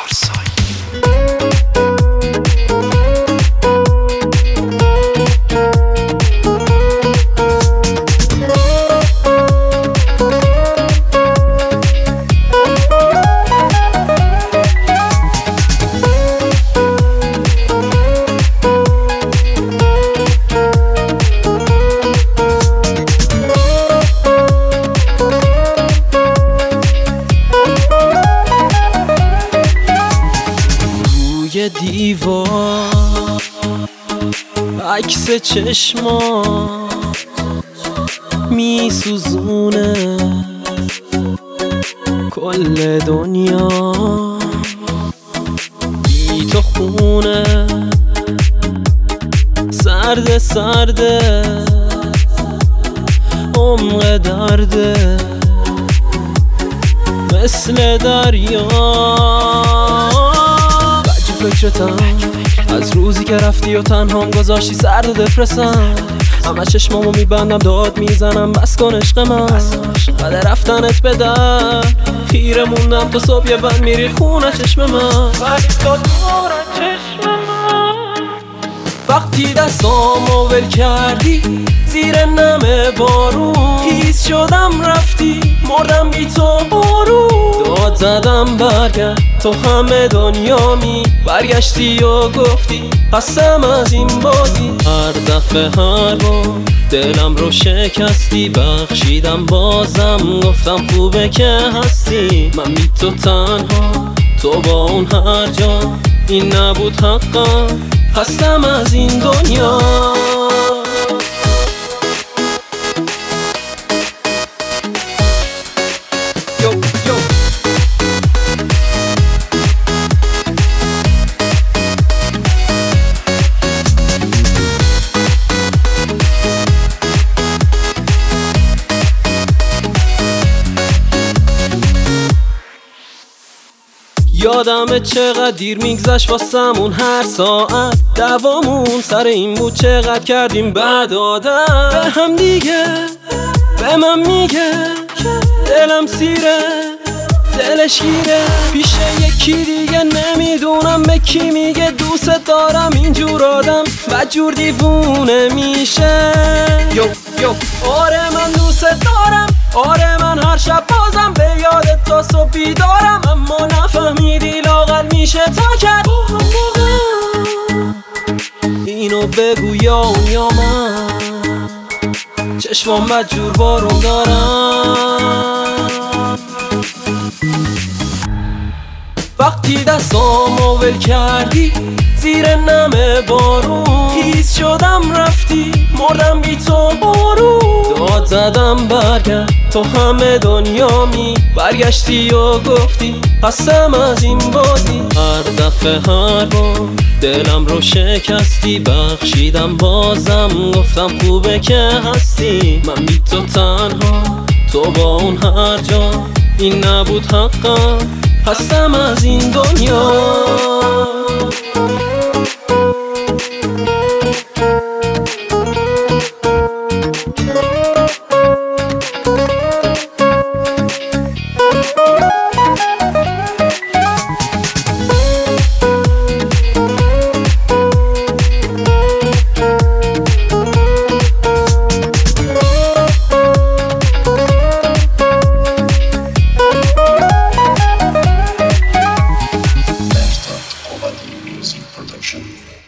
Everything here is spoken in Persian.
دیوار عکس چشما میسوزونه کل دنیا بی تو خونه سرده سرده عمق درده مثل دریا فکرتم از روزی که رفتی و تنهام گذاشتی سرد و دپرسم همه چشمامو میبندم داد میزنم بس کن عشق من بعد رفتنت به در خیره موندم تا صبح یه بند میری خونه چشم من ولی تو دور چشم من وقتی دستامو ول کردی زیر نم بارون خیس شدم رفتی مردم بی تو برو داد زدم برگرد تو همه دنیامی برگشتی و گفتی قسم از این بازی هر دفعه هر بار دلم رو شکستی بخشیدم بازم گفتم خوبه که هستی من بی تو تنها تو با اون هر جا این نبود حقم قسم از این دنیا یادمه چقدر دیر میگذشت واسمون هر ساعت دوامون سر این بود چقدر کردیم بد عادت به هم دیگه به من میگه دلم سیره دلش گیره پیش یکی دیگه نمیدونم به کی میگه دوست دارم اینجور آدم بدجور دیوونه میشه آره من دوست دارم آره من هر شب بازم به یادت تا صبح بیدارم اما نفهمیدی لااقل میشه تا کرد اینو بگو یا اون یا من چشمام بدجور بارون دارم وقتی دستامو ول کردی زیر نم بارون خیس شدم رفتی مردم بی تو برو داد زدم برگرد تو همه دنیامی برگشتی و گفتی قسم از این بازی هر دفعه هر بار دلم رو شکستی بخشیدم بازم گفتم خوبه که هستی من بی تو تنها تو با اون هر جا این نبود حقم قسم از این دنیا Music production.